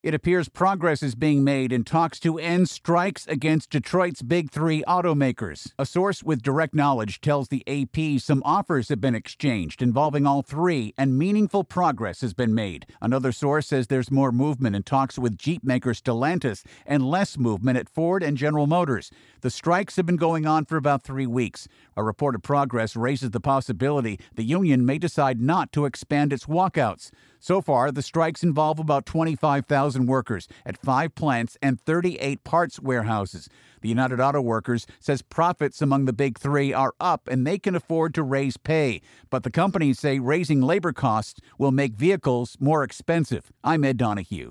It appears progress is being made in talks to end strikes against Detroit's big three automakers. A source with direct knowledge tells the AP some offers have been exchanged involving all three, and meaningful progress has been made. Another source says there's more movement in talks with Jeep maker Stellantis and less movement at Ford and General Motors. The strikes have been going on for about 3 weeks. A report of progress raises the possibility the union may decide not to expand its walkouts. So far, the strikes involve about 25,000 workers at 5 plants and 38 parts warehouses. The United Auto Workers says profits among the big three are up and they can afford to raise pay. But the companies say raising labor costs will make vehicles more expensive. I'm Ed Donahue.